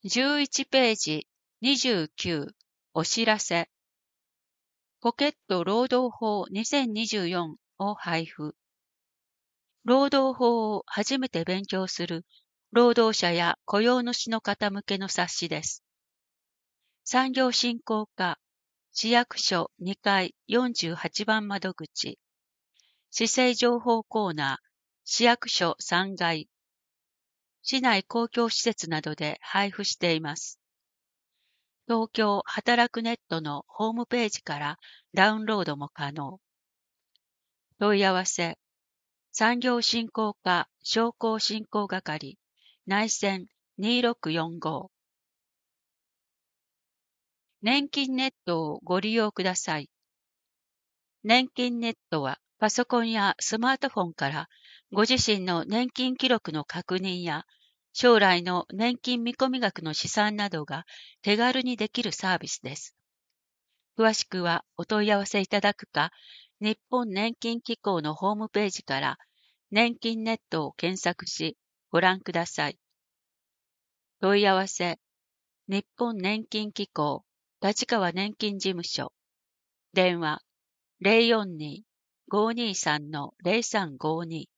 11ページ29お知らせポケット労働法2024を配布。労働法を初めて勉強する労働者や雇用主の方向けの冊子です。産業振興課市役所2階48番窓口市政情報コーナー市役所3階市内公共施設などで配布しています。東京働くネットのホームページからダウンロードも可能。問い合わせ、産業振興課商工振興係、内線2645。年金ネットをご利用ください。年金ネットはパソコンやスマートフォンからご自身の年金記録の確認や将来の年金見込み額の試算などが手軽にできるサービスです。詳しくはお問い合わせいただくか、日本年金機構のホームページから年金ネットを検索しご覧ください。問い合わせ、日本年金機構立川年金事務所電話042-523-0352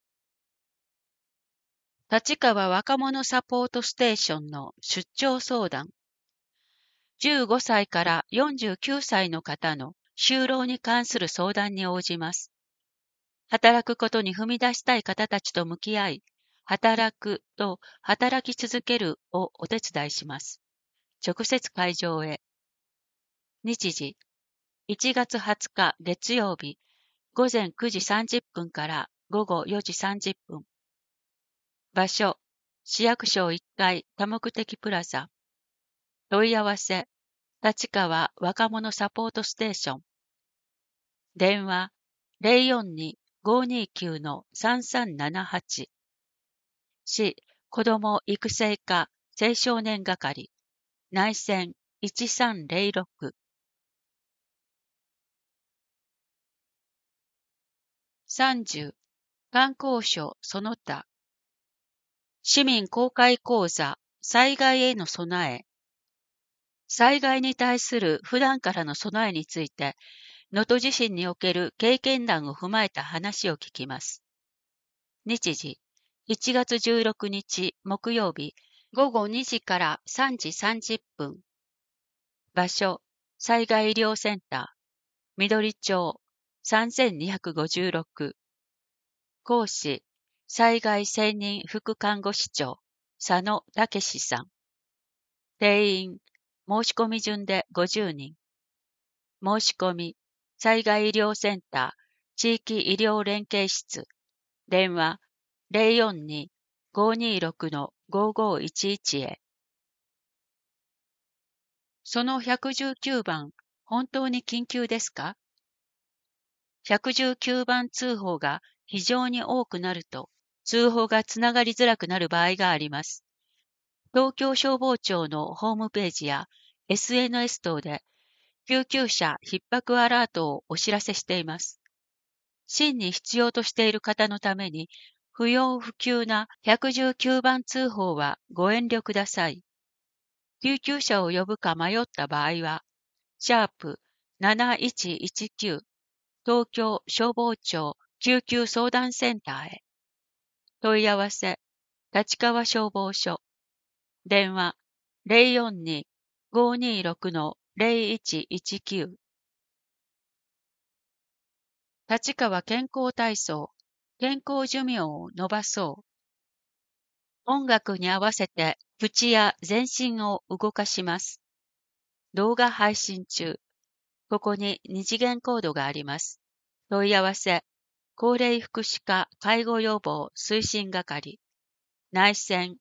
立川若者サポートステーションの出張相談15歳から49歳の方の就労に関する相談に応じます。働くことに踏み出したい方たちと向き合い、働くと働き続けるをお手伝いします。直接会場へ。日時、1月20日月曜日、午前9時30分から午後4時30分。場所、市役所1階多目的プラザ。問い合わせ、立川若者サポートステーション。電話042-529-3378。市子ども育成課青少年係内線1306。30観光省その他市民公開講座災害への備え。災害に対する普段からの備えについて能登地震における経験談を踏まえた話を聞きます。日時1月16日木曜日午後2時から3時30分。場所災害医療センター緑町3256。講師災害専任副看護師長佐野武さん。定員申し込み順で50人。申し込み災害医療センター地域医療連携室電話042-526-5511へ。その119番本当に緊急ですか？ 119 番通報が非常に多くなると通報がつながりづらくなる場合があります。東京消防庁のホームページや SNS 等で救急車逼迫アラートをお知らせしています。真に必要としている方のために不要不急な119番通報はご遠慮ください。救急車を呼ぶか迷った場合は、#7119 東京消防庁救急相談センターへ。問い合わせ、立川消防署。電話042-526-0119。立川健康体操、健康寿命を伸ばそう。音楽に合わせて口や全身を動かします。動画配信中。ここに二次元コードがあります。問い合わせ、高齢福祉課介護予防推進係、内線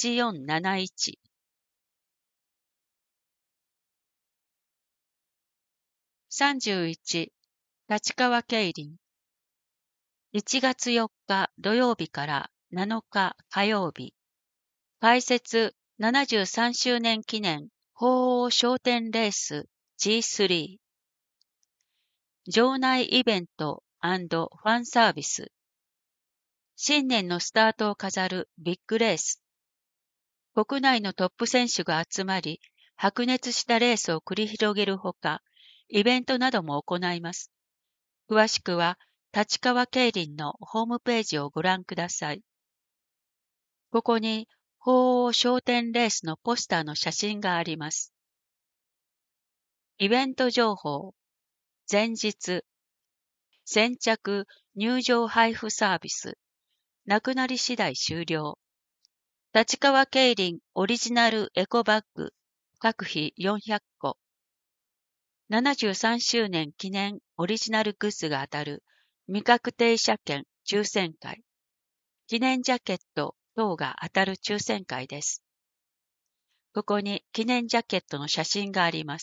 1471。31、立川競輪。1月4日土曜日から7日火曜日。開設73周年記念鳳凰商店レース G3。場内イベント&ファンサービス。新年のスタートを飾るビッグレース。 国内のトップ選手が集まり、白熱したレースを繰り広げるほか、イベントなども行います。詳しくは、立川競輪のホームページをご覧ください。ここに、鳳凰商店レースのポスターの写真があります。イベント情報。前日。先着入場配布サービス。なくなり次第終了。立川競輪オリジナルエコバッグ。各費400個。73周年記念オリジナルグッズが当たる未確定車券抽選会。記念ジャケット等が当たる抽選会です。ここに記念ジャケットの写真があります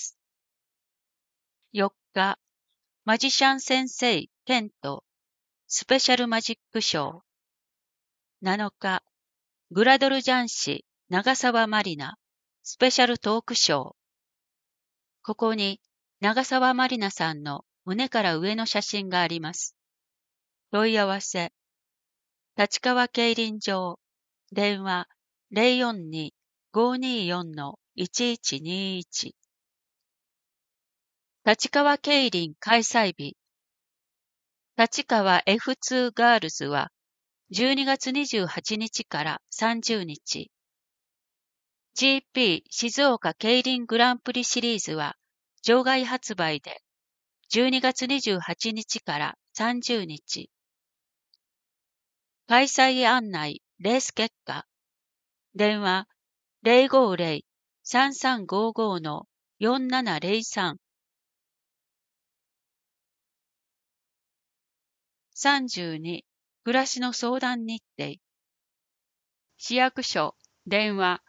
。4日、マジシャン先生ケントスペシャルマジックショー。7日、グラドルジャンシ長澤まりなスペシャルトークショー。ここに長澤まりなさんの胸から上の写真があります。問い合わせ。立川競輪場。電話042-524-1121。立川競輪開催日。立川 F2 ガールズは12月28日から30日。GP 静岡競輪グランプリシリーズは場外発売で12月28日から30日。開催案内、レース結果。電話050-3355-4703。32、暮らしの相談日程。市役所、電話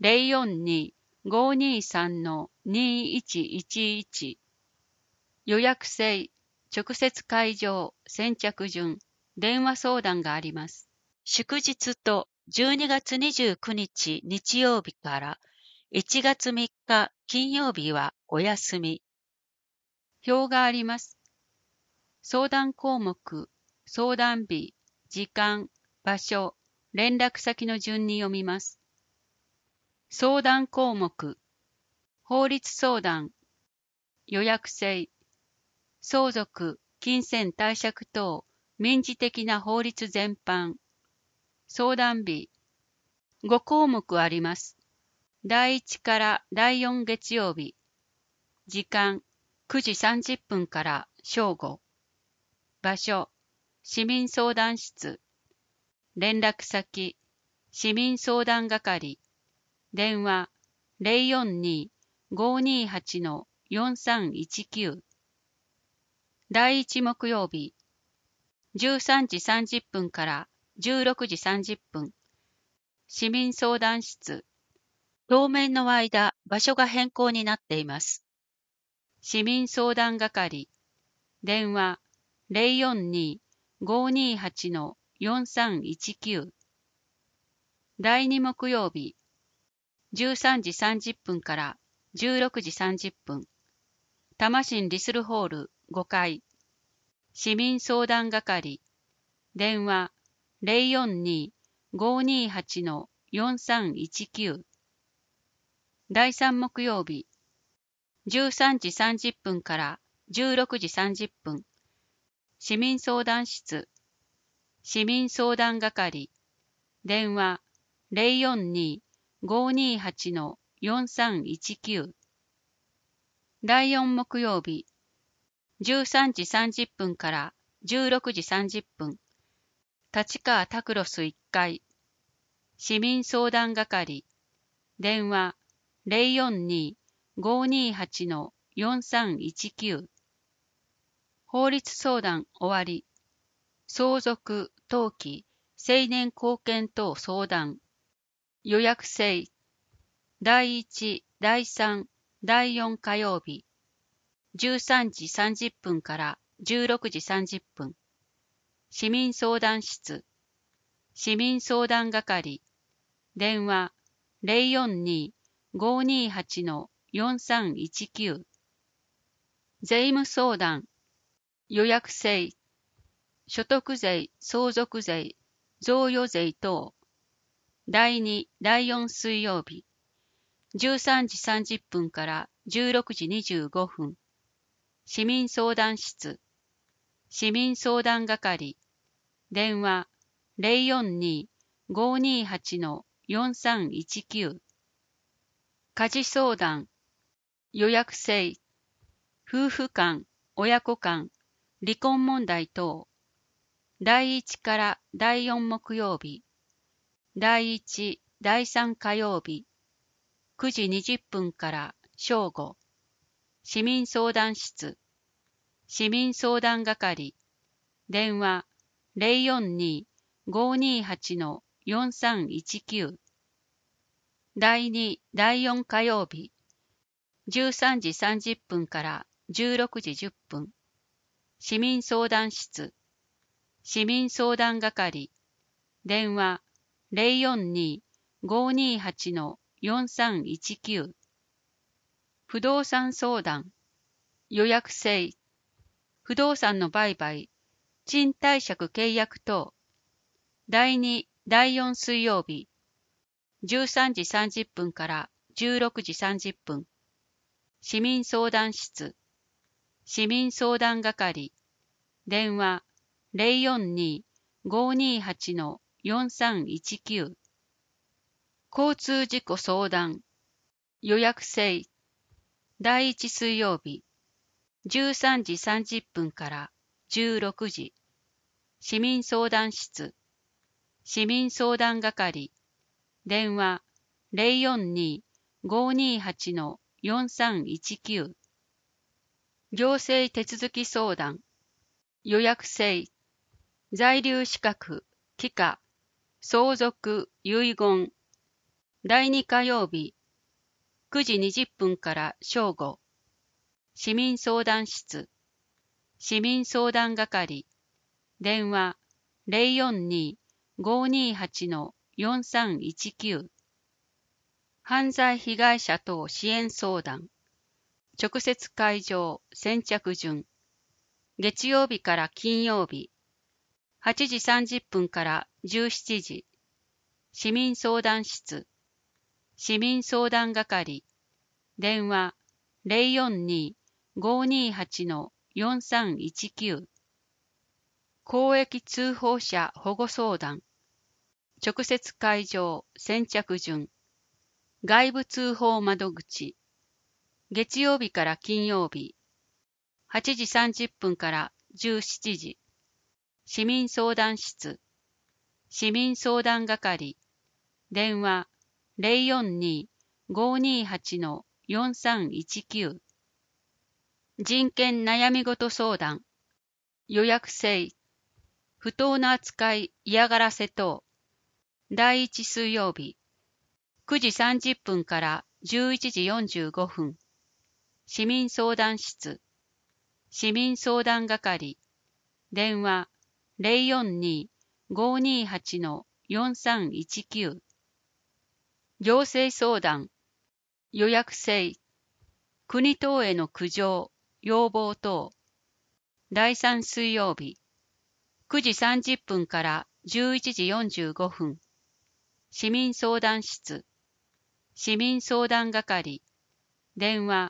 042-523-2111。予約制、直接会場、先着順、電話相談があります。祝日と12月29日日曜日から1月3日金曜日はお休み。表があります。相談項目、相談日、時間、場所、連絡先の順に読みます。相談項目、法律相談、予約制、相続、金銭貸借等、民事的な法律全般、相談日、5項目あります。第1から第4月曜日、時間、9時30分から正午、場所、市民相談室、連絡先、市民相談係、電話042-528-4319。第1木曜日、13時30分から16時30分、市民相談室。当面の間、場所が変更になっています。市民相談係、電話042-528-4319。第2木曜日、13時30分から16時30分、多摩市リスルホール5階、市民相談係、電話042-528-4319。第3木曜日、13時30分から16時30分、市民相談室、市民相談係、電話042-528-4319。第4木曜日、13時30分から16時30分、立川タクロス1階、市民相談係、電話042-528-4319。法律相談終わり。相続、登記、成年後見等相談。予約制。第1、第3、第4火曜日。13時30分から16時30分。市民相談室。市民相談係。電話042-528-4319。税務相談。予約制。所得税、相続税、贈与税等。 第2、第4水曜日、13時30分から16時25分、市民相談室、市民相談係、電話042-528-4319、家事相談、予約制、夫婦間、親子間、離婚問題等、第1から第4木曜日、第1、第3火曜日、9時20分から正午、市民相談室、市民相談係、電話042-528-4319、第2、第4火曜日、13時30分から16時10分、市民相談室、市民相談係、電話042-528-4319、不動産相談、予約制、不動産の売買、賃貸借契約等、第2、第4水曜日、13時30分から16時30分、市民相談室、市民相談係、電話042-528-4319、交通事故相談、予約制、第1水曜日、13時30分から16時、市民相談室、市民相談係、電話042-528-4319、行政手続き相談、予約制、在留資格、帰化、相続、遺言、第2火曜日、9時20分から正午、市民相談室、市民相談係、電話042-528-4319、犯罪被害者等支援相談、直接会場、先着順、月曜日から金曜日、8時30分から17時、市民相談室、市民相談係、電話042-528-4319、公益通報者保護相談、直接会場、先着順、外部通報窓口、月曜日から金曜日、8時30分から17時、市民相談室、市民相談係、電話042-528-4319、人権悩み事相談、予約制、不当な扱い、嫌がらせ等、第1水曜日、9時30分から11時45分、市民相談室、市民相談係、電話042-528-4319、行政相談、予約制、国等への苦情、要望等、第3水曜日、9時30分から11時45分、市民相談室、市民相談係、電話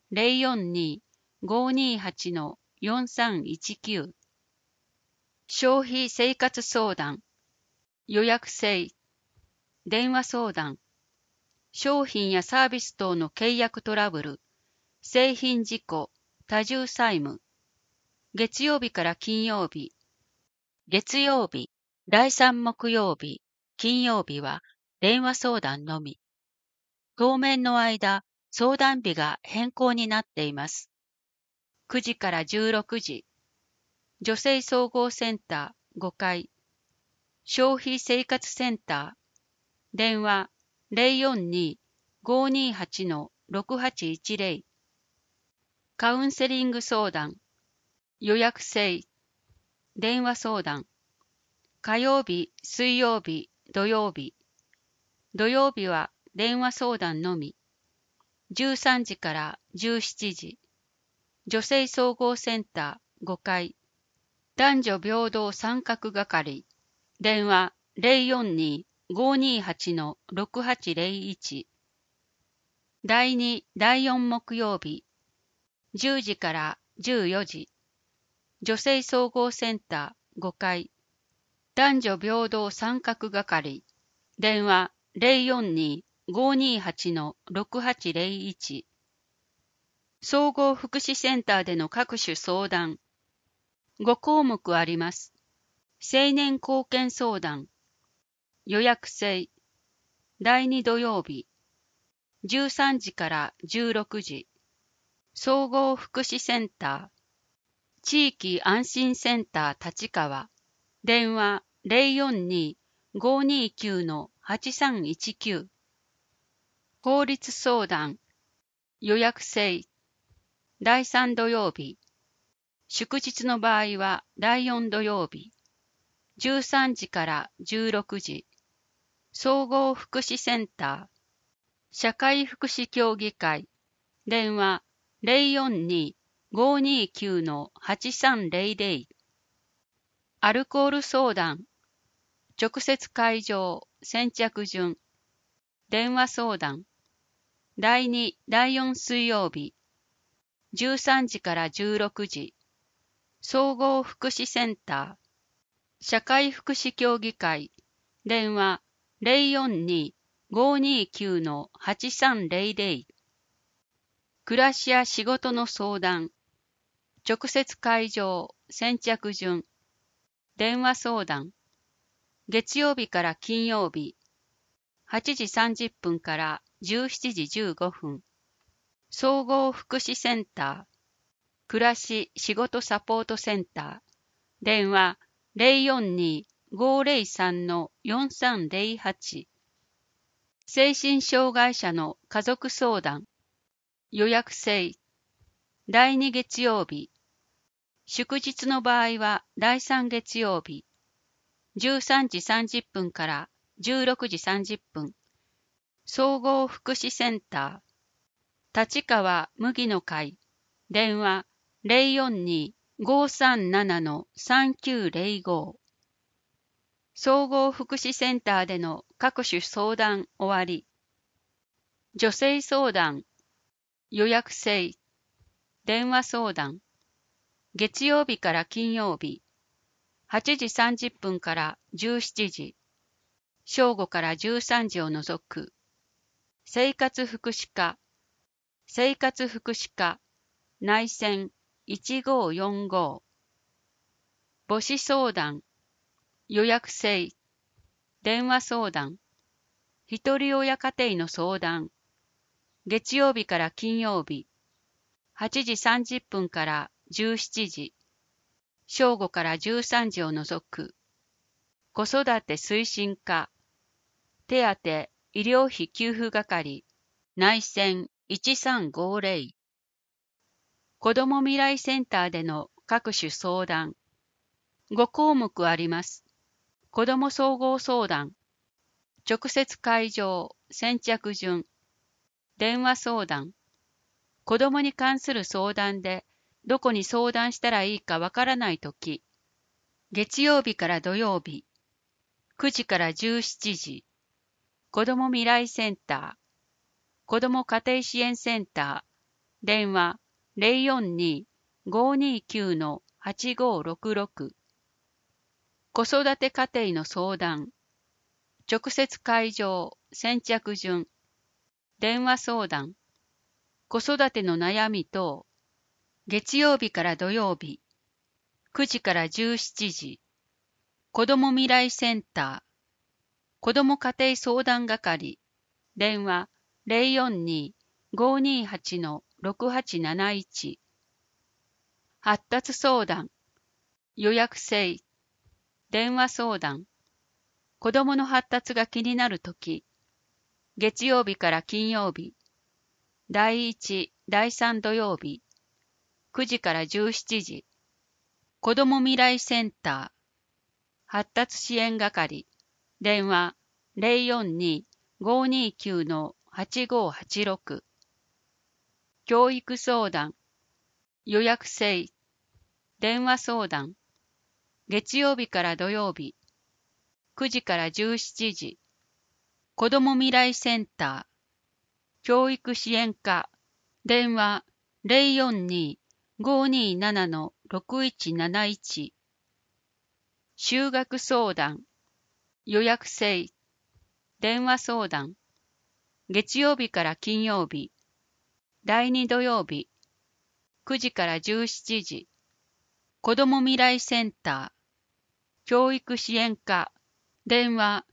042-528-4319、消費生活相談、予約制、電話相談、商品やサービス等の契約トラブル、製品事故、多重債務、月曜日から金曜日、月曜日、第3木曜日、金曜日は電話相談のみ。当面の間、相談日が変更になっています。9時から16時、女性総合センター5階、消費生活センター、電話042-528-6810、カウンセリング相談、予約制、電話相談、火曜日、水曜日、土曜日。土曜日は電話相談のみ。13時から17時。女性総合センター5階。男女平等参画係。電話 528-6801。第2、第4木曜日、10時から14時。女性総合センター5階。男女平等参画係。電話042-528-6801。総合福祉センターでの各種相談。5項目あります。青年貢献相談。予約制。第2土曜日。13時から16時。総合福祉センター。地域安心センター立川。電話042-529-8319。法律相談。予約制。第3土曜日。祝日の場合は第4土曜日。13時から16時。総合福祉センター。社会福祉協議会。電話042-529-8300。アルコール相談。直接会場、先着順。電話相談。第2、第4水曜日。13時から16時。総合福祉センター。社会福祉協議会。電話042-529-8300。暮らしや仕事の相談。直接会場、先着順。電話相談。月曜日から金曜日。8時30分から17時15分。総合福祉センター。暮らし仕事サポートセンター。電話042-503-4308。精神障害者の家族相談。予約制。第2月曜日。祝日の場合は第3月曜日。13時30分から16時30分。総合福祉センター。立川麦の会。電話042-537-3905。総合福祉センターでの各種相談終わり。女性相談。予約制。電話相談。月曜日から金曜日。8時30分から17時。正午から13時を除く。生活福祉課。生活福祉課。内線1545。母子相談。予約制。電話相談。ひとり親家庭の相談。月曜日から金曜日。8時30分から17時。正午から13時を除く。子育て推進課。手当医療費給付係。内線1350。子ども未来センターでの各種相談。5項目あります。子ども総合相談。直接会場、先着順。電話相談。子どもに関する相談で、どこに相談したらいいかわからないとき。月曜日から土曜日。9時から17時。子ども未来センター。子ども家庭支援センター。電話042-529-8566。子育て家庭の相談。直接会場、先着順。電話相談。子育ての悩み等。月曜日から土曜日。9時から17時。子ども未来センター。子ども家庭相談係。電話042-528-6871。発達相談。予約制。電話相談。子どもの発達が気になるとき。月曜日から金曜日。第1、第3土曜日。9時から17時。子ども未来センター。発達支援係。電話042-529-8586。教育相談。予約制。電話相談。月曜日から土曜日。9時から17時。 子ども未来センター、教育支援課、電話042-527-6171、就学相談、予約制、電話相談、月曜日から金曜日、第2土曜日、9時から17時、子ども未来センター、教育支援課、電話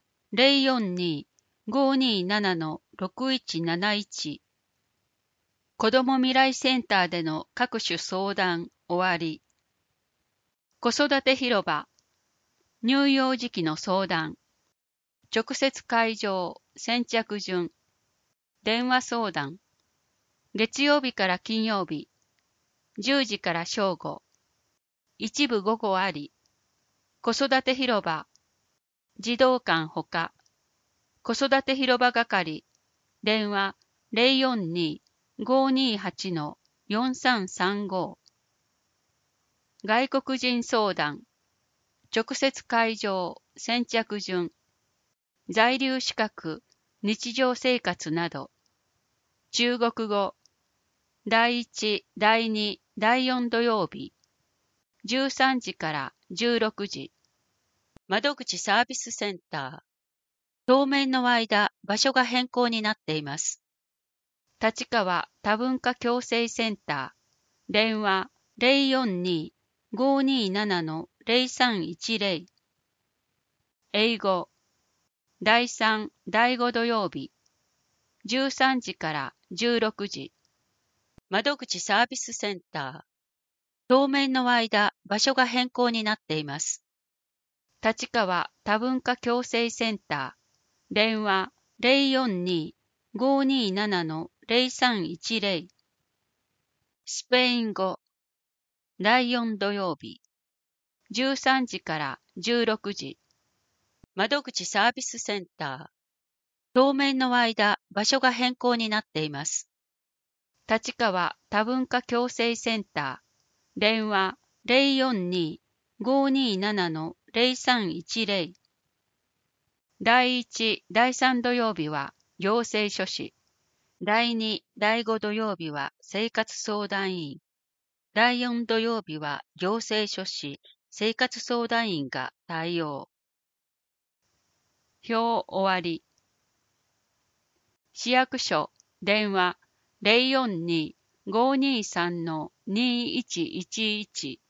042-527-6171、子ども未来センターでの各種相談終わり。子育て広場、乳幼児期の相談、直接会場、先着順、電話相談、月曜日から金曜日、10時から正午、一部午後あり、子育て広場、児童館ほか、子育て広場係、電話042-528-4335、外国人相談、直接会場、先着順、在留資格、日常生活など、中国語、第1、第2、第4土曜日、13時から16時、窓口サービスセンター、当面の間、場所が変更になっています。立川多文化共生センター、電話042-527-0310、英語、第3、第5土曜日、13時から16時、窓口サービスセンター、当面の間、場所が変更になっています。立川多文化共生センター、電話042-527-0310、スペイン語、第4土曜日、13時から16時、窓口サービスセンター、当面の間、場所が変更になっています。立川多文化共生センター、電話042-527-0310、第1、第3土曜日は行政書士、第2、第5土曜日は生活相談員、第4土曜日は行政書士、生活相談員が対応。表終わり。市役所、電話042-523-2111